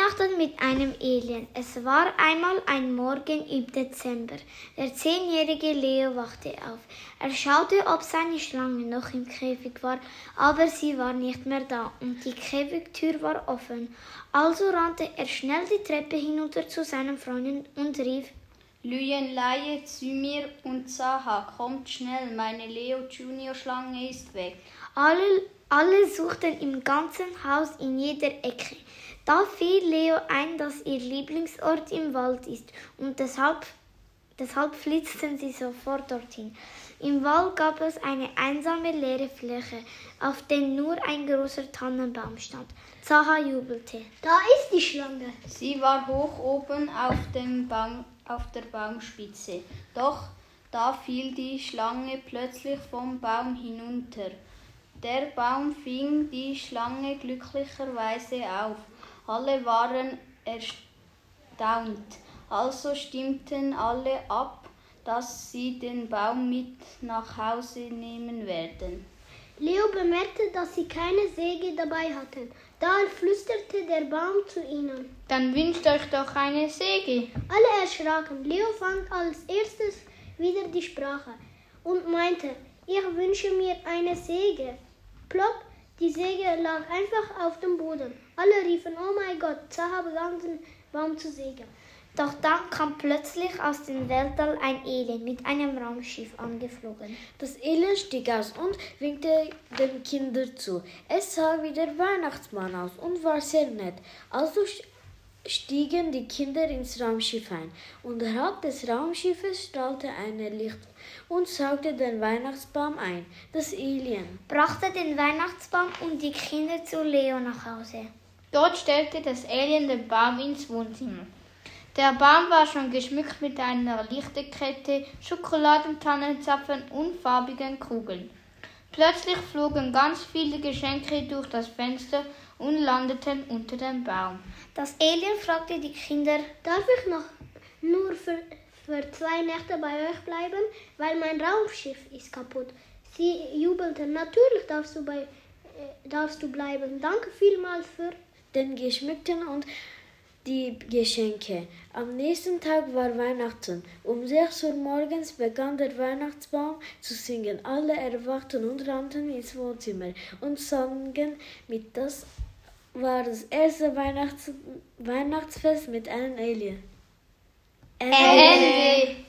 Weihnachten mit einem Alien. Es war einmal ein Morgen im Dezember. Der 10-jährige Leo wachte auf. Er schaute, ob seine Schlange noch im Käfig war, aber sie war nicht mehr da und die Käfigtür war offen. Also rannte er schnell die Treppe hinunter zu seinen Freunden und rief: Lüenleihe zu mir und Zaha, kommt schnell, meine Leo Junior Schlange ist weg. Alle suchten im ganzen Haus in jeder Ecke. Da fiel Leo ein, dass ihr Lieblingsort im Wald ist und deshalb flitzten sie sofort dorthin. Im Wald gab es eine einsame leere Fläche, auf der nur ein großer Tannenbaum stand. Zaha jubelte. Da ist die Schlange. Sie war hoch oben auf der Baumspitze. Doch da fiel die Schlange plötzlich vom Baum hinunter. Der Baum fing die Schlange glücklicherweise auf. Alle waren erstaunt. Also stimmten alle ab, dass sie den Baum mit nach Hause nehmen werden. Leo bemerkte, dass sie keine Säge dabei hatten. Da flüsterte der Baum zu ihnen. Dann wünscht euch doch eine Säge. Alle erschraken. Leo fand als erstes wieder die Sprache und meinte, ich wünsche mir eine Säge. Plopp, die Säge lag einfach auf dem Boden. Alle riefen, oh mein Gott, Zaha begann den Baum zu sägen. Doch dann kam plötzlich aus dem Weltall ein Alien mit einem Raumschiff angeflogen. Das Alien stieg aus und winkte den Kindern zu. Es sah wie der Weihnachtsmann aus und war sehr nett. Also stiegen die Kinder ins Raumschiff ein. Unterhalb des Raumschiffes strahlte ein Licht und saugte den Weihnachtsbaum ein. Das Alien brachte den Weihnachtsbaum und die Kinder zu Leo nach Hause. Dort stellte das Alien den Baum ins Wohnzimmer. Der Baum war schon geschmückt mit einer Lichterkette, Schokoladentannenzapfen und farbigen Kugeln. Plötzlich flogen ganz viele Geschenke durch das Fenster und landeten unter dem Baum. Das Alien fragte die Kinder: Darf ich noch nur für 2 Nächte bei euch bleiben, weil mein Raumschiff ist kaputt? Sie jubelten. Natürlich darfst du bleiben. Danke vielmals für den geschmückten und die Geschenke. Am nächsten Tag war Weihnachten. Um 6 Uhr morgens begann der Weihnachtsbaum zu singen. Alle erwachten und rannten ins Wohnzimmer und sangen mit. Das war das erste Weihnachtsfest mit einem Alien. Ende.